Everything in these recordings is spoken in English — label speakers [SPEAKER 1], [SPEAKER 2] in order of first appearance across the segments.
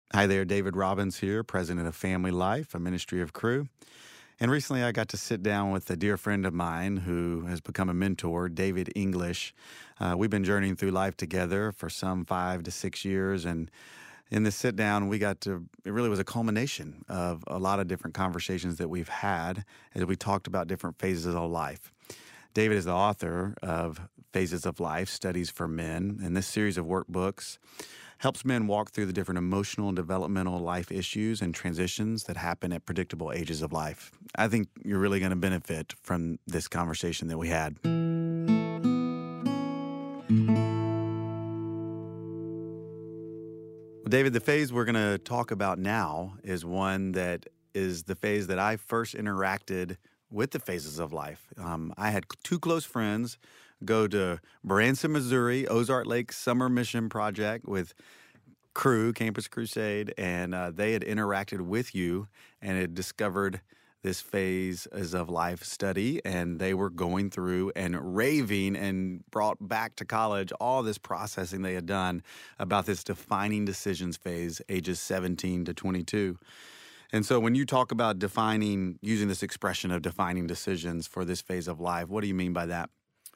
[SPEAKER 1] Hi there, David Robbins here, president of Family Life, a ministry of Cru. And recently I got to sit down with a dear friend of mine who has become a mentor, David English. We've been journeying through life together for some 5 to 6 years. And in this sit down, it really was a culmination of a lot of different conversations that we've had as we talked about different phases of life. David is the author of Phases of Life, Studies for Men, and this series of workbooks helps men walk through the different emotional and developmental life issues and transitions that happen at predictable ages of life. I think you're really going to benefit from this conversation that we had. Well, David, the phase we're going to talk about now is one that is the phase that I first interacted with the phases of life. I had 2 close friends go to Branson, Missouri, Ozark Lake Summer Mission Project with Cru, Campus Crusade, and they had interacted with you and had discovered this phase of life study, and they were going through and raving and brought back to college all this processing they had done about this defining decisions phase, ages 17 to 22. And so when you talk about using this expression of defining decisions for this phase of life, what do you mean by that?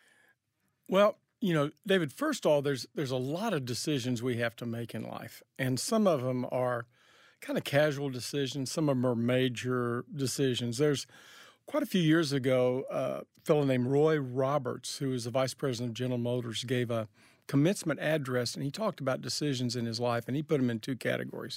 [SPEAKER 2] Well, David, first of all, there's a lot of decisions we have to make in life, and some of them are kind of casual decisions. Some of them are major decisions. There's quite a few years ago, a fellow named Roy Roberts, who was the vice president of General Motors, gave a commencement address, and he talked about decisions in his life, and he put them in 2 categories.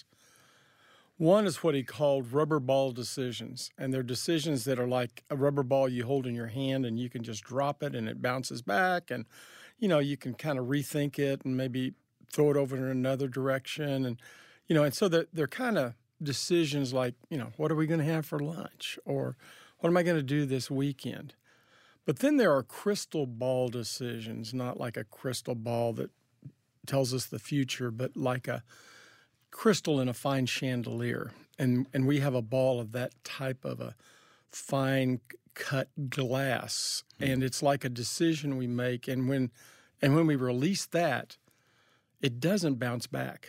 [SPEAKER 2] One is what he called rubber ball decisions, and they're decisions that are like a rubber ball you hold in your hand and you can just drop it and it bounces back, and you can kind of rethink it and maybe throw it over in another direction, and so they're kind of decisions like, what are we going to have for lunch, or what am I going to do this weekend? But then there are crystal ball decisions, not like a crystal ball that tells us the future, but like a crystal in a fine chandelier, and we have a ball of that type of a fine cut glass, and it's like a decision we make, and when we release that, it doesn't bounce back.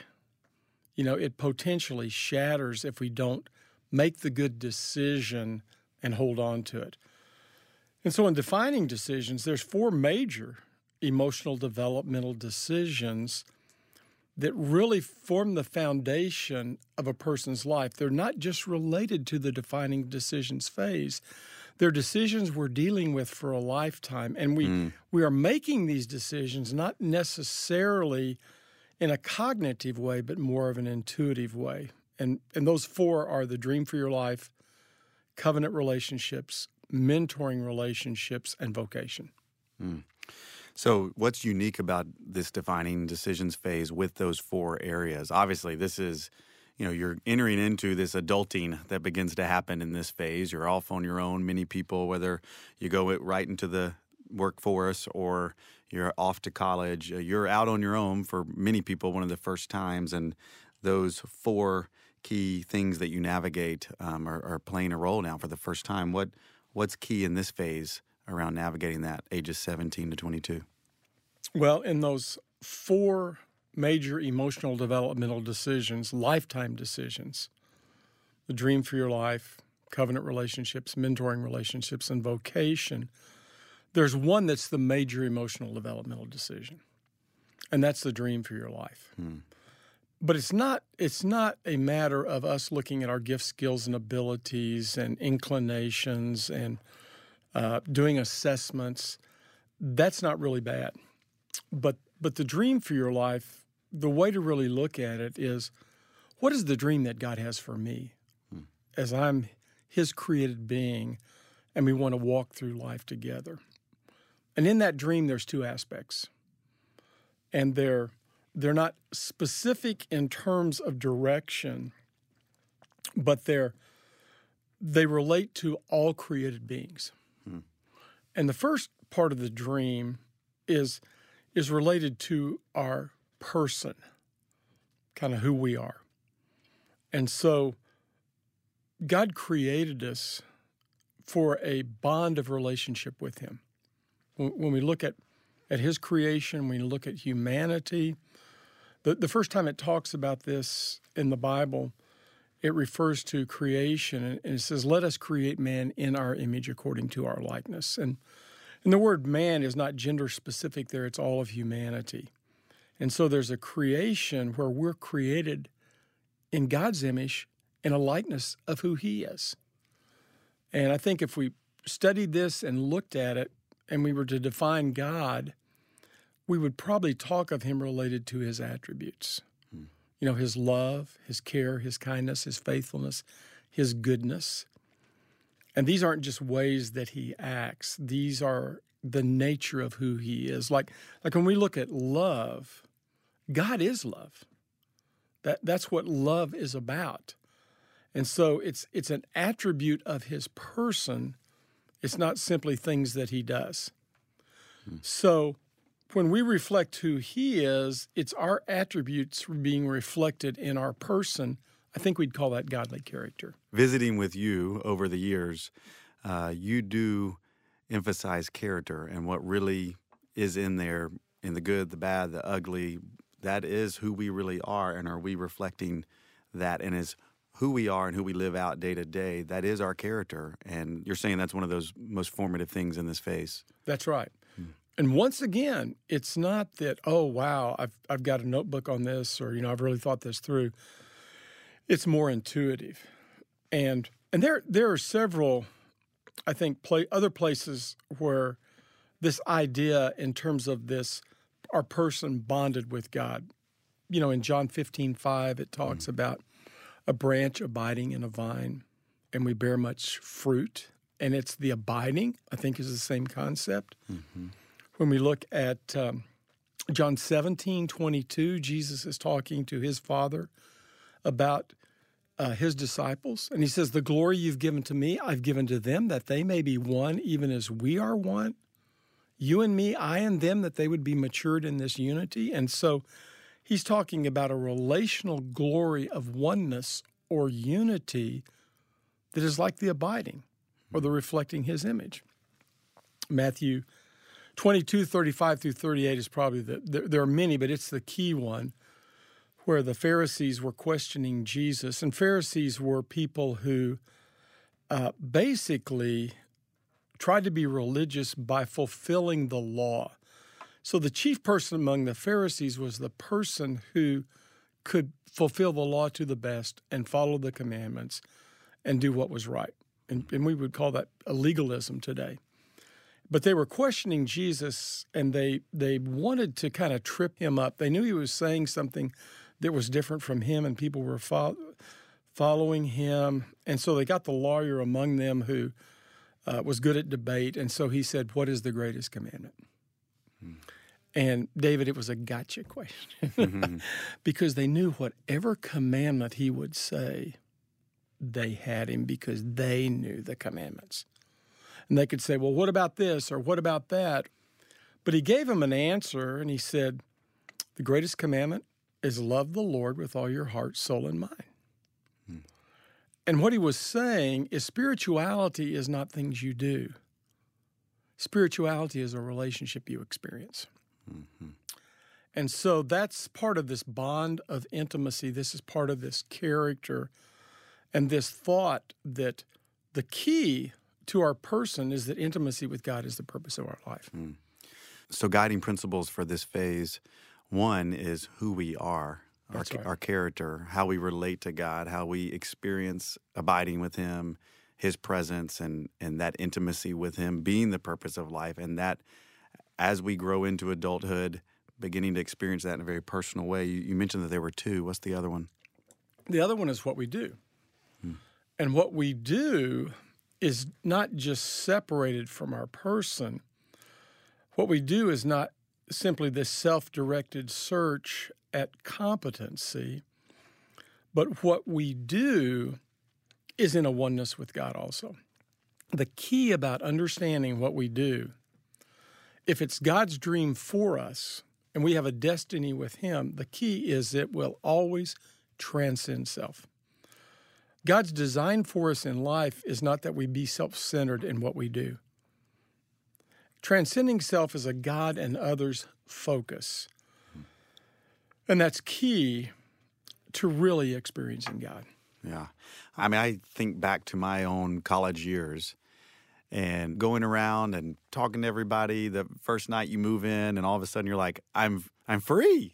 [SPEAKER 2] It potentially shatters if we don't make the good decision and hold on to it. And so in defining decisions, there's 4 major emotional developmental decisions that really form the foundation of a person's life. They're not just related to the defining decisions phase. They're decisions we're dealing with for a lifetime. And we are making these decisions not necessarily in a cognitive way, but more of an intuitive way. And those 4 are the dream for your life, covenant relationships, mentoring relationships, and vocation.
[SPEAKER 1] So what's unique about this defining decisions phase with those 4 areas? Obviously, this is, you're entering into this adulting that begins to happen in this phase. You're off on your own. Many people, whether you go right into the workforce or you're off to college, you're out on your own for many people one of the first times. And those 4 key things that you navigate are playing a role now for the first time. What's key in this phase around navigating that, ages 17 to 22?
[SPEAKER 2] Well, in those 4 major emotional developmental decisions, lifetime decisions, the dream for your life, covenant relationships, mentoring relationships, and vocation, there's one that's the major emotional developmental decision, and that's the dream for your life. But it's not a matter of us looking at our gifts, skills, and abilities and inclinations and doing assessments. That's not really bad. But the dream for your life, the way to really look at it is, what is the dream that God has for me as I'm His created being and we want to walk through life together? And in that dream, there's 2 aspects. And they're not specific in terms of direction, but they relate to all created beings. And the first part of the dream is related to our person, kind of who we are. And so God created us for a bond of relationship with Him. When we look at His creation, when we look at humanity, The first time it talks about this in the Bible, it refers to creation, and it says, "Let us create man in our image according to our likeness." And the word man is not gender specific there, it's all of humanity. And so there's a creation where we're created in God's image in a likeness of who he is. And I think if we studied this and looked at it and we were to define God, we would probably talk of him related to his attributes. You know, his love, his care, his kindness, his faithfulness, his goodness. And these aren't just ways that he acts. These are the nature of who he is. Like when we look at love, God is love. That's what love is about. And so it's an attribute of his person. It's not simply things that he does. So when we reflect who he is, it's our attributes being reflected in our person. I think we'd call that godly character.
[SPEAKER 1] Visiting with you over the years, you do emphasize character and what really is in there, in the good, the bad, the ugly. That is who we really are, and are we reflecting that? And is who we are and who we live out day to day, that is our character. And you're saying that's one of those most formative things in this phase.
[SPEAKER 2] That's right. And once again, it's not that, oh, wow, I've got a notebook on this, or, I've really thought this through. It's more intuitive. And there are several, I think, other places where this idea in terms of this, our person bonded with God. In John 15:5, it talks about a branch abiding in a vine, and we bear much fruit. And it's the abiding, I think, is the same concept. Mm-hmm. When we look at John 17:22, Jesus is talking to his Father about his disciples. And he says, "The glory you've given to me, I've given to them, that they may be one, even as we are one. You and me, I and them, that they would be matured in this unity." And so he's talking about a relational glory of oneness or unity that is like the abiding or the reflecting his image. Matthew 22:35 through 38 is probably there are many, but it's the key one, where the Pharisees were questioning Jesus. And Pharisees were people who basically tried to be religious by fulfilling the law. So the chief person among the Pharisees was the person who could fulfill the law to the best and follow the commandments and do what was right. And we would call that a legalism today. But they were questioning Jesus, and they wanted to kind of trip him up. They knew he was saying something that was different from him, and people were following him. And so they got the lawyer among them who was good at debate. And so he said, "What is the greatest commandment?" And David, it was a gotcha question because they knew whatever commandment he would say, they had him because they knew the commandments. And they could say, "Well, what about this?" or "What about that?" But he gave them an answer, and he said, "The greatest commandment is love the Lord with all your heart, soul, and mind." And what he was saying is spirituality is not things you do. Spirituality is a relationship you experience. Mm-hmm. And so that's part of this bond of intimacy. This is part of this character and this thought that the key to our person is that intimacy with God is the purpose of our life.
[SPEAKER 1] So guiding principles for this phase, one is who we are, our character, how we relate to God, how we experience abiding with him, his presence, and that intimacy with him being the purpose of life. And that as we grow into adulthood, beginning to experience that in a very personal way. You mentioned that there were two. What's the other one?
[SPEAKER 2] The other one is what we do. And what we do is not just separated from our person. What we do is not simply this self-directed search at competency, but what we do is in a oneness with God also. The key about understanding what we do, if it's God's dream for us and we have a destiny with him, the key is it will always transcend self. God's design for us in life is not that we be self-centered in what we do. Transcending self is a God and others focus. And that's key to really experiencing God.
[SPEAKER 1] Yeah. I mean, I think back to my own college years and going around and talking to everybody the first night you move in, and all of a sudden you're like, I'm free,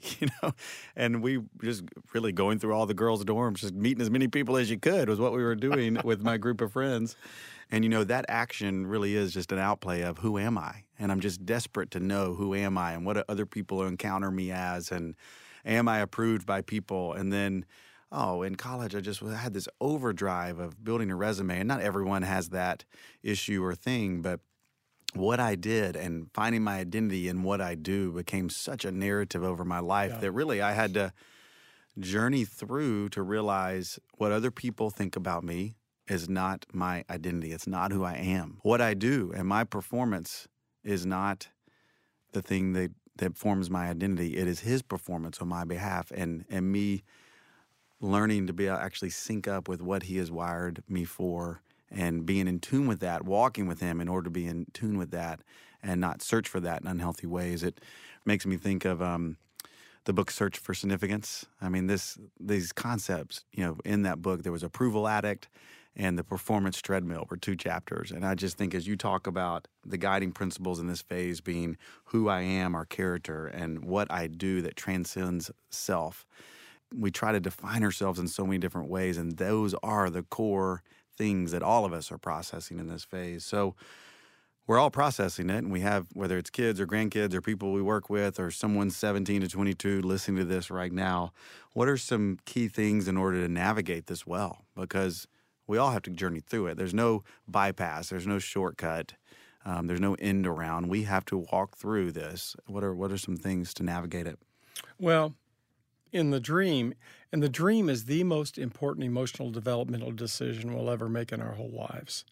[SPEAKER 1] and we just really going through all the girls' dorms, just meeting as many people as you could was what we were doing with my group of friends. And, that action really is just an outplay of who am I? And I'm just desperate to know who am I and what do other people encounter me as, and am I approved by people? And then, in college, I had this overdrive of building a resume, and not everyone has that issue or thing, but what I did and finding my identity in what I do became such a narrative over my life that really I had to journey through to realize what other people think about me is not my identity. It's not who I am. What I do and my performance is not the thing that forms my identity. It is his performance on my behalf, and me learning to be able to actually sync up with what he has wired me for, and being in tune with that, walking with him in order to be in tune with that and not search for that in unhealthy ways. It makes me think of the book Search for Significance. I mean, these concepts, in that book, there was Approval Addict and the Performance Treadmill were 2 chapters. And I just think as you talk about the guiding principles in this phase being who I am, our character, and what I do that transcends self, we try to define ourselves in so many different ways, and those are the core things that all of us are processing in this phase. So we're all processing it, and we have, whether it's kids or grandkids or people we work with or someone 17 to 22 listening to this right now, what are some key things in order to navigate this well? Because we all have to journey through it. There's no bypass. There's no shortcut. There's no end around. We have to walk through this. What are some things to navigate it?
[SPEAKER 2] Well, in the dream, and the dream is the most important emotional developmental decision we'll ever make in our whole lives.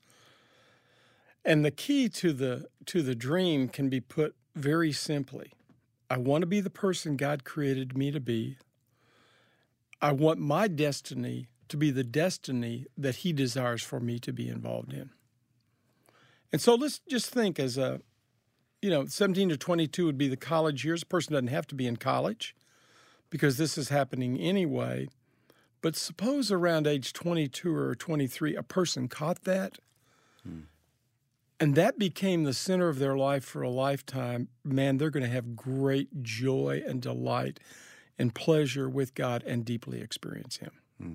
[SPEAKER 2] And the key to the dream can be put very simply. I want to be the person God created me to be. I want my destiny to be the destiny that he desires for me to be involved in. And so let's just think 17 to 22 would be the college years. A person doesn't have to be in college because this is happening anyway. But suppose around age 22 or 23, a person caught that, and that became the center of their life for a lifetime. Man, they're going to have great joy and delight and pleasure with God and deeply experience him.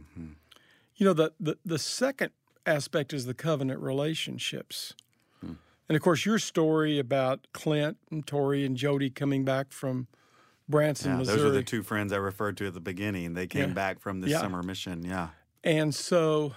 [SPEAKER 2] Mm-hmm. The second aspect is the covenant relationships. And, of course, your story about Clint and Tori and Jody coming back from Branson, Missouri.
[SPEAKER 1] Those are the 2 friends I referred to at the beginning. They came back from this summer mission,
[SPEAKER 2] And so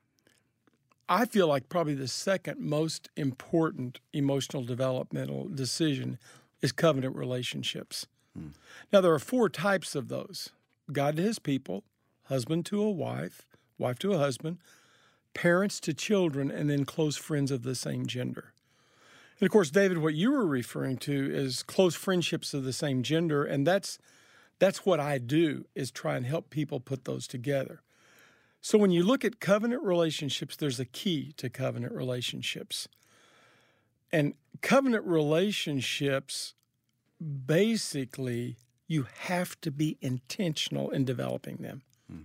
[SPEAKER 2] I feel like probably the second most important emotional developmental decision is covenant relationships. Now, there are 4 types of those. God to his people, husband to a wife, wife to a husband, parents to children, and then close friends of the same gender. And, of course, David, what you were referring to is close friendships of the same gender, and that's what I do, is try and help people put those together. So when you look at covenant relationships, there's a key to covenant relationships. And covenant relationships, basically, you have to be intentional in developing them.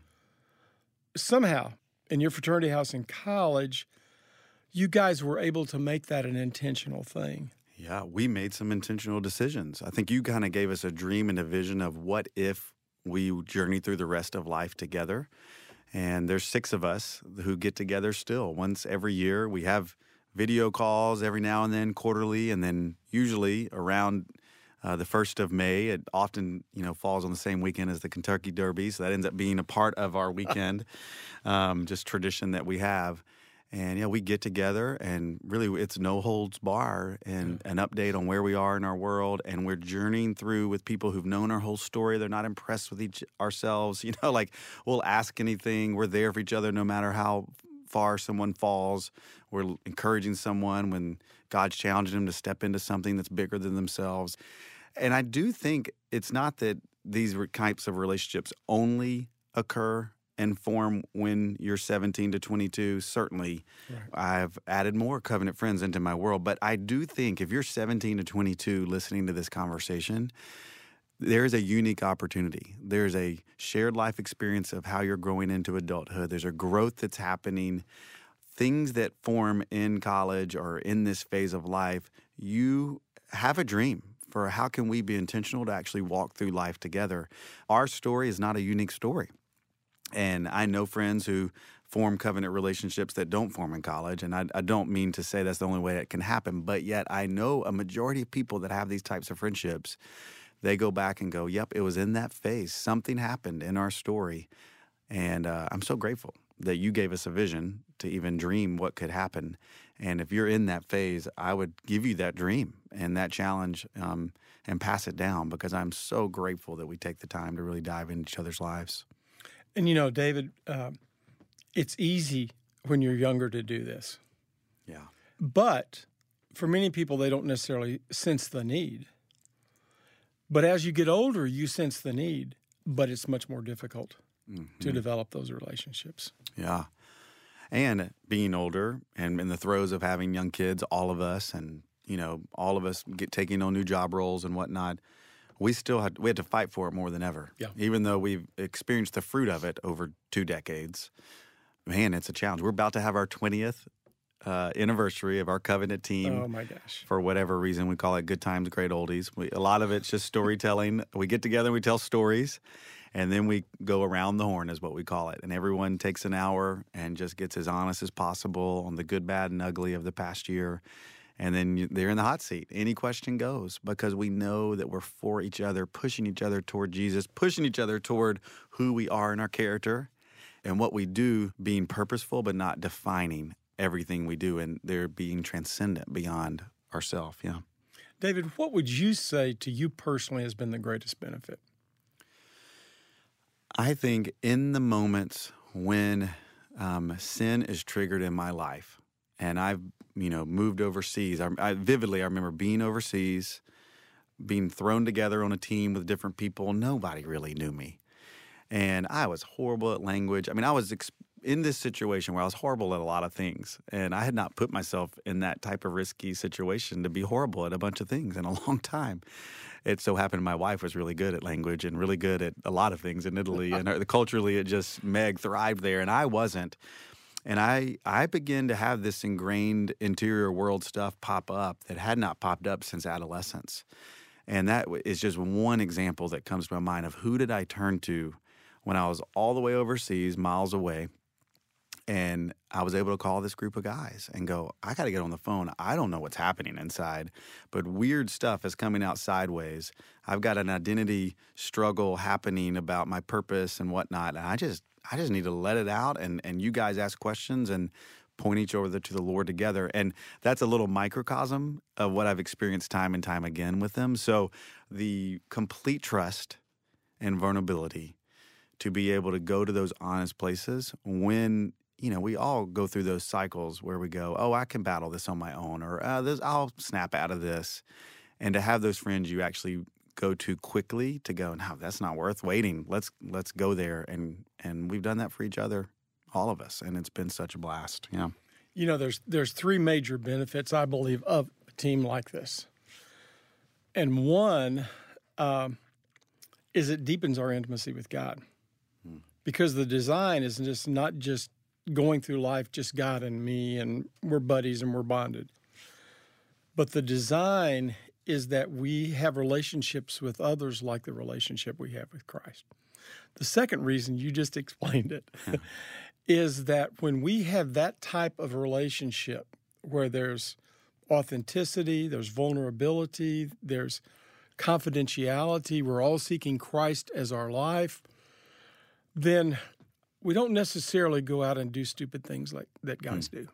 [SPEAKER 2] Somehow, in your fraternity house in college, you guys were able to make that an intentional thing.
[SPEAKER 1] Yeah, we made some intentional decisions. I think you kind of gave us a dream and a vision of what if we journey through the rest of life together. And there's 6 of us who get together still once every year. We have video calls every now and then, quarterly, and then usually around the 1st of May. It often, falls on the same weekend as the Kentucky Derby, so that ends up being a part of our weekend, just tradition that we have. And, we get together, and really it's no holds bar and an update on where we are in our world. And we're journeying through with people who've known our whole story. They're not impressed with ourselves. We'll ask anything. We're there for each other no matter how far someone falls. We're encouraging someone when God's challenging them to step into something that's bigger than themselves. And I do think it's not that these types of relationships only occur and form when you're 17 to 22. Certainly, right. I've added more covenant friends into my world. But I do think if you're 17 to 22 listening to this conversation, there is a unique opportunity. There's a shared life experience of how you're growing into adulthood. There's a growth that's happening. Things that form in college or in this phase of life, you have a dream for how can we be intentional to actually walk through life together. Our story is not a unique story. And I know friends who form covenant relationships that don't form in college. And I don't mean to say that's the only way it can happen, but yet I know a majority of people that have these types of friendships, they go back and go, yep, it was in that phase. Something happened in our story. And I'm so grateful that you gave us a vision to even dream what could happen. And if you're in that phase, I would give you that dream and that challenge and pass it down, because I'm so grateful that we take the time to really dive into each other's lives.
[SPEAKER 2] And, David, it's easy when you're younger to do this.
[SPEAKER 1] Yeah.
[SPEAKER 2] But for many people, they don't necessarily sense the need. But as you get older, you sense the need, but it's much more difficult to develop those relationships.
[SPEAKER 1] Yeah. And being older and in the throes of having young kids, all of us, and, all of us taking on new job roles and whatnot, we had to fight for it more than ever.
[SPEAKER 2] Yeah.
[SPEAKER 1] Even though we've experienced the fruit of it over 2 decades. Man, it's a challenge. We're about to have our 20th anniversary of our covenant team.
[SPEAKER 2] Oh, my gosh.
[SPEAKER 1] For whatever reason, we call it Good Times, Great Oldies. A lot of it's just storytelling. We get together and we tell stories, and then we go around the horn is what we call it. And everyone takes an hour and just gets as honest as possible on the good, bad, and ugly of the past year. And then they're in the hot seat. Any question goes, because we know that we're for each other, pushing each other toward Jesus, pushing each other toward who we are in our character and what we do, being purposeful but not defining everything we do, and they're being transcendent beyond ourselves. Yeah.
[SPEAKER 2] David, what would you say to you personally has been the greatest benefit?
[SPEAKER 1] I think in the moments when sin is triggered in my life, and I've moved overseas. I vividly remember being overseas, being thrown together on a team with different people. Nobody really knew me, and I was horrible at language. I mean, I was in this situation where I was horrible at a lot of things, and I had not put myself in that type of risky situation to be horrible at a bunch of things in a long time. It so happened my wife was really good at language and really good at a lot of things in Italy, and culturally Meg thrived there, and I wasn't. And I began to have this ingrained interior world stuff pop up that had not popped up since adolescence. And that is just one example that comes to my mind of who did I turn to when I was all the way overseas, miles away, and I was able to call this group of guys and go, I got to get on the phone. I don't know what's happening inside, but weird stuff is coming out sideways. I've got an identity struggle happening about my purpose and whatnot, and I just need to let it out, and you guys ask questions and point each other to the Lord together. And that's a little microcosm of what I've experienced time and time again with them. So the complete trust and vulnerability to be able to go to those honest places when, we all go through those cycles where we go, oh, I can battle this on my own, or I'll snap out of this. And to have those friends you actually go to quickly to go, no, that's not worth waiting. Let's go there. And we've done that for each other, all of us. And it's been such a blast. Yeah.
[SPEAKER 2] There's 3 major benefits, I believe, of a team like this. And one is it deepens our intimacy with God. Because the design is not just going through life, just God and me, and we're buddies and we're bonded. But the design is that we have relationships with others like the relationship we have with Christ. The second reason, you just explained it, is that when we have that type of relationship where there's authenticity, there's vulnerability, there's confidentiality, we're all seeking Christ as our life, then we don't necessarily go out and do stupid things like that guys do.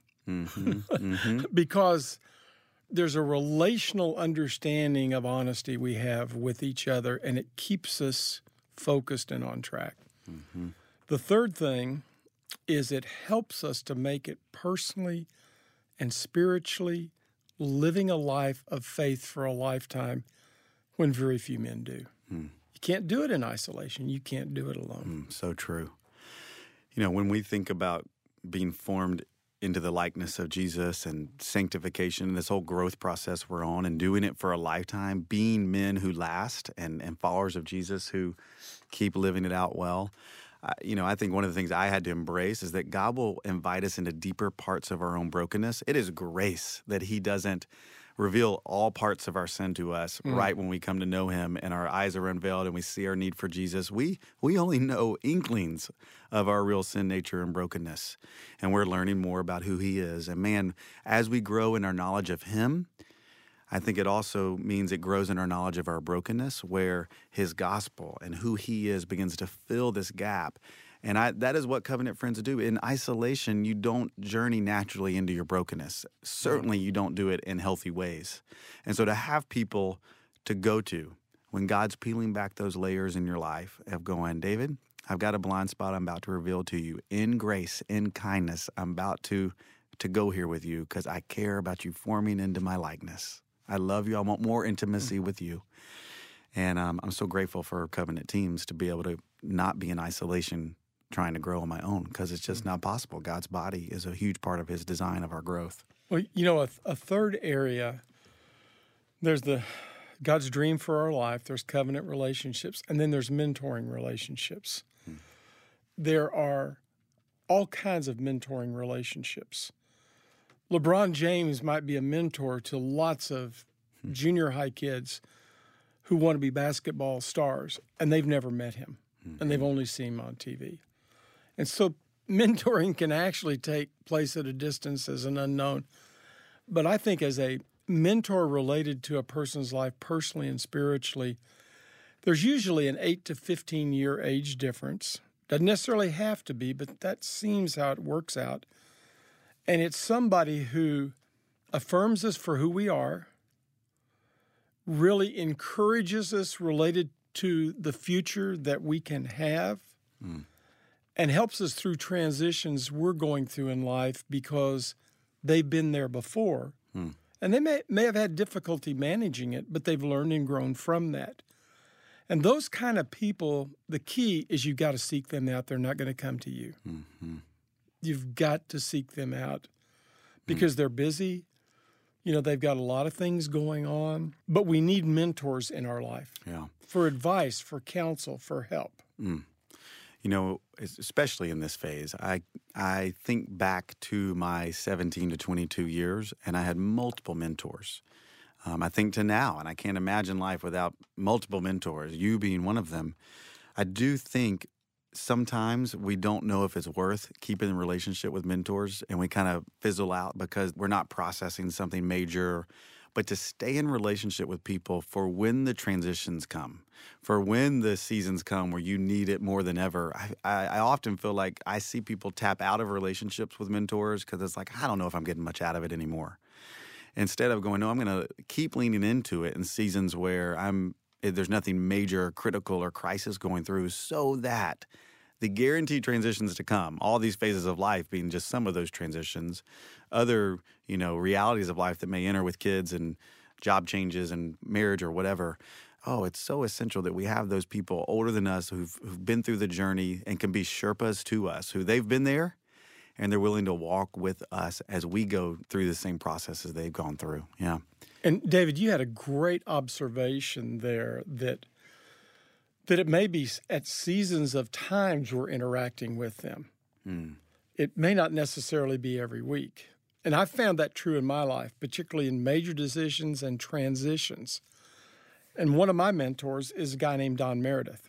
[SPEAKER 2] Because there's a relational understanding of honesty we have with each other, and it keeps us focused and on track. The third thing is it helps us to make it personally and spiritually living a life of faith for a lifetime when very few men do. You can't do it in isolation. You can't do it alone.
[SPEAKER 1] So true. When we think about being formed into the likeness of Jesus and sanctification, this whole growth process we're on, and doing it for a lifetime, being men who last and followers of Jesus who keep living it out well. I think one of the things I had to embrace is that God will invite us into deeper parts of our own brokenness. It is grace that he doesn't reveal all parts of our sin to us right when we come to know him and our eyes are unveiled and we see our need for Jesus. We only know inklings of our real sin nature and brokenness, and we're learning more about who he is. And man, as we grow in our knowledge of him, I think it also means it grows in our knowledge of our brokenness, where his gospel and who he is begins to fill this gap. And that is what covenant friends do. In isolation, you don't journey naturally into your brokenness. Certainly, you don't do it in healthy ways. And so to have people to go to when God's peeling back those layers in your life of going, David, I've got a blind spot I'm about to reveal to you. In grace, in kindness, I'm about to go here with you because I care about you forming into my likeness. I love you. I want more intimacy with you. And I'm so grateful for covenant teams to be able to not be in isolation trying to grow on my own, because it's just not possible. God's body is a huge part of his design of our growth.
[SPEAKER 2] Well, a third area, there's God's dream for our life, there's covenant relationships, and then there's mentoring relationships. There are all kinds of mentoring relationships. LeBron James might be a mentor to lots of junior high kids who want to be basketball stars, and they've never met him, and they've only seen him on TV. And so mentoring can actually take place at a distance as an unknown. But I think as a mentor related to a person's life personally and spiritually, there's usually an 8 to 15-year age difference. Doesn't necessarily have to be, but that seems how it works out. And it's somebody who affirms us for who we are, really encourages us related to the future that we can have, and helps us through transitions we're going through in life because they've been there before. And they may have had difficulty managing it, but they've learned and grown from that. And those kind of people, the key is you've got to seek them out. They're not going to come to you. You've got to seek them out because they're busy. They've got a lot of things going on. But we need mentors in our life for advice, for counsel, for help.
[SPEAKER 1] Especially in this phase, I think back to my 17 to 22 years, and I had multiple mentors. I think to now, and I can't imagine life without multiple mentors, you being one of them. I do think sometimes we don't know if it's worth keeping a relationship with mentors, and we kind of fizzle out because we're not processing something major. But to stay in relationship with people for when the transitions come, for when the seasons come where you need it more than ever. I often feel like I see people tap out of relationships with mentors because it's like, I don't know if I'm getting much out of it anymore. Instead of going, no, I'm going to keep leaning into it in seasons where there's nothing major or critical or crisis going through, so that the guaranteed transitions to come, all these phases of life being just some of those transitions, other, realities of life that may enter with kids and job changes and marriage or whatever. Oh, it's so essential that we have those people older than us who've been through the journey and can be Sherpas to us, who they've been there and they're willing to walk with us as we go through the same processes they've gone through. Yeah.
[SPEAKER 2] And David, you had a great observation there that it may be at seasons of times we're interacting with them. It may not necessarily be every week. And I've found that true in my life, particularly in major decisions and transitions. And one of my mentors is a guy named Don Meredith.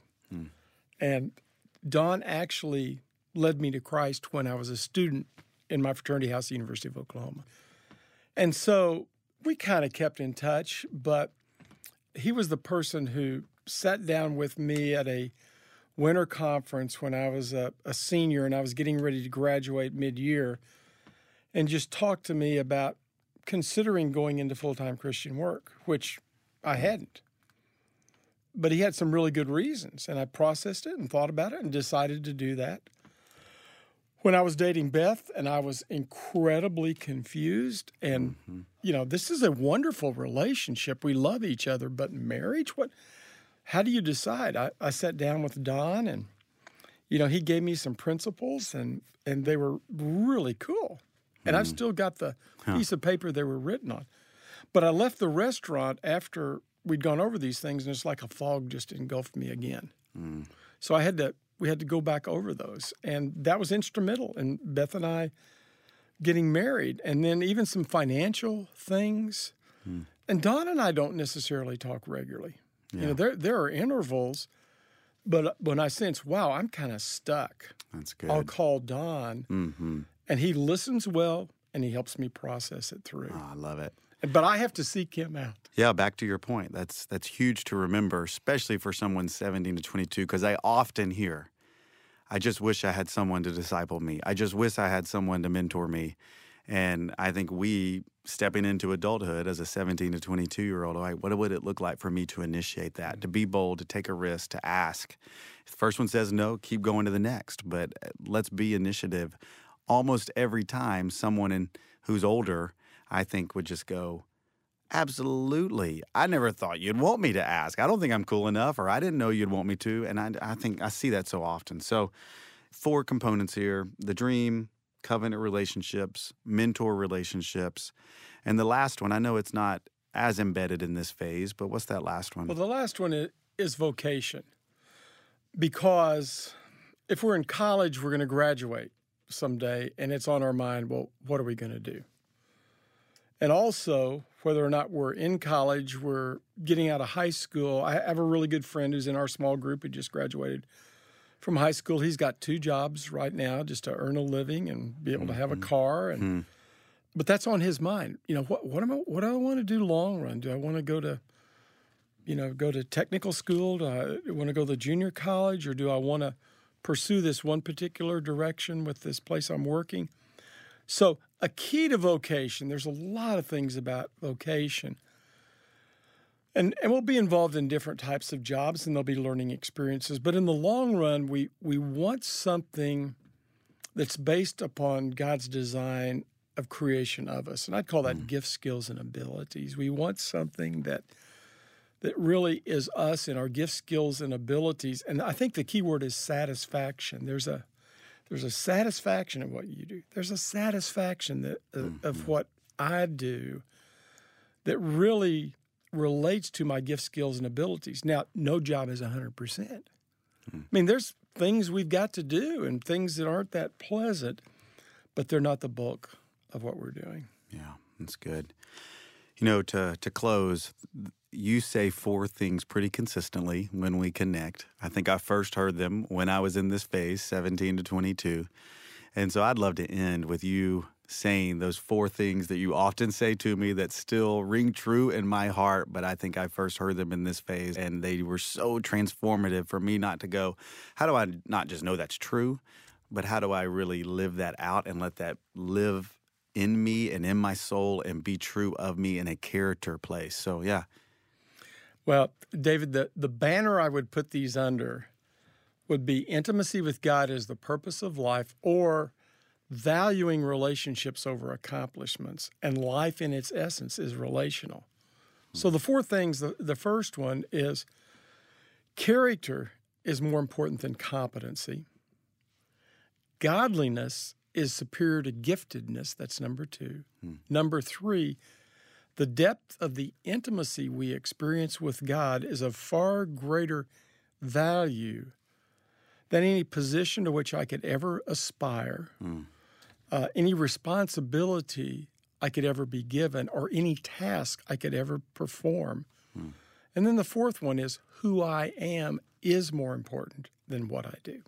[SPEAKER 2] And Don actually led me to Christ when I was a student in my fraternity house at the University of Oklahoma. And so we kind of kept in touch, but he was the person who sat down with me at a winter conference when I was a senior and I was getting ready to graduate mid-year, and just talked to me about considering going into full-time Christian work, which I hadn't. But he had some really good reasons, and I processed it and thought about it and decided to do that. When I was dating Beth, and I was incredibly confused, and, this is a wonderful relationship. We love each other, but marriage, how do you decide? I sat down with Don, and, he gave me some principles, and they were really cool. And I've still got the piece of paper they were written on. But I left the restaurant after we'd gone over these things, and it's like a fog just engulfed me again. So we had to go back over those. And that was instrumental in Beth and I getting married. And then even some financial things. And Don and I don't necessarily talk regularly.
[SPEAKER 1] Yeah.
[SPEAKER 2] You know, there are intervals, but when I sense, wow, I'm kind of stuck,
[SPEAKER 1] That's good.
[SPEAKER 2] I'll call Don, and he listens well, and he helps me process it through.
[SPEAKER 1] Oh, I love it.
[SPEAKER 2] But I have to seek him out.
[SPEAKER 1] Yeah, back to your point. That's huge to remember, especially for someone 17 to 22, because I often hear, I just wish I had someone to disciple me. I just wish I had someone to mentor me. And I think we, stepping into adulthood as a 17 to 22-year-old, what would it look like for me to initiate that, to be bold, to take a risk, to ask? If the first one says no, keep going to the next. But let's be initiative. Almost every time someone who's older, I think, would just go, absolutely. I never thought you'd want me to ask. I don't think I'm cool enough, or I didn't know you'd want me to. And I think I see that so often. So 4 components here: the dream, covenant relationships, mentor relationships. And the last one, I know it's not as embedded in this phase, but what's that last one?
[SPEAKER 2] Well, the last one is vocation. Because if we're in college, we're going to graduate someday, and it's on our mind, well, what are we going to do? And also, whether or not we're in college, we're getting out of high school. I have a really good friend who's in our small group who just graduated from high school. He's got 2 jobs right now just to earn a living and be able to have a car. And but that's on his mind. You know, what do I want to do long run? Do I want to go to technical school? Do I want to go to junior college, or do I want to pursue this one particular direction with this place I'm working? So a key to vocation, there's a lot of things about vocation. And we'll be involved in different types of jobs, and there'll be learning experiences. But in the long run, we want something that's based upon God's design of creation of us. And I'd call that gifts, skills, and abilities. We want something that really is us in our gifts, skills, and abilities. And I think the key word is satisfaction. There's a satisfaction in what you do. There's a satisfaction of what I do that really relates to my gifts, skills, and abilities. Now, no job is 100%. I mean, there's things we've got to do and things that aren't that pleasant, but they're not the bulk of what we're doing.
[SPEAKER 1] Yeah, that's good. You know, to close, you say 4 things pretty consistently when we connect. I think I first heard them when I was in this phase, 17 to 22. And so I'd love to end with you saying those 4 things that you often say to me that still ring true in my heart, but I think I first heard them in this phase, and they were so transformative for me not to go, how do I not just know that's true, but how do I really live that out and let that live in me and in my soul and be true of me in a character place? So, yeah.
[SPEAKER 2] Well, David, the banner I would put these under would be intimacy with God as the purpose of life, or valuing relationships over accomplishments, and life in its essence is relational. So the 4 things, the first one is character is more important than competency. Godliness is superior to giftedness. That's number 2. Number 3, the depth of the intimacy we experience with God is of far greater value than any position to which I could ever aspire, any responsibility I could ever be given, or any task I could ever perform. And then the 4th one is who I am is more important than what I do.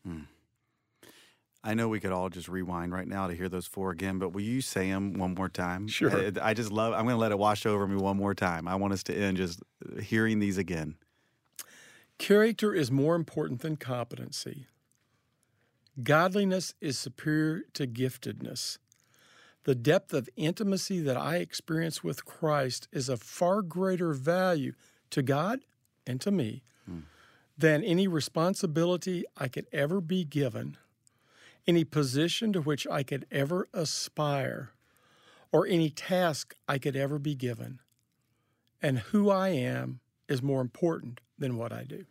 [SPEAKER 1] I know we could all just rewind right now to hear those 4 again, but will you say them one more time?
[SPEAKER 2] Sure.
[SPEAKER 1] I'm going to let it wash over me one more time. I want us to end just hearing these again.
[SPEAKER 2] Character is more important than competency. Godliness is superior to giftedness. The depth of intimacy that I experience with Christ is of far greater value to God and to me than any responsibility I could ever be given, any position to which I could ever aspire, or any task I could ever be given. And who I am is more important than what I do.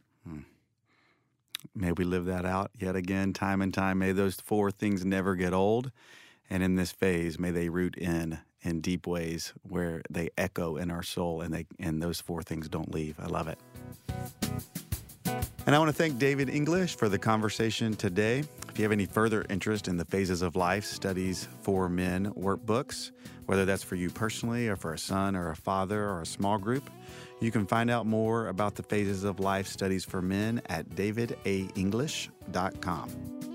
[SPEAKER 1] May we live that out yet again, time and time. May those 4 things never get old. And in this phase, may they root in deep ways where they echo in our soul, and those four things don't leave. I love it. And I want to thank David English for the conversation today. If you have any further interest in the Phases of Life Studies for Men workbooks, whether that's for you personally or for a son or a father or a small group, you can find out more about the Phases of Life Studies for Men at davidaenglish.com.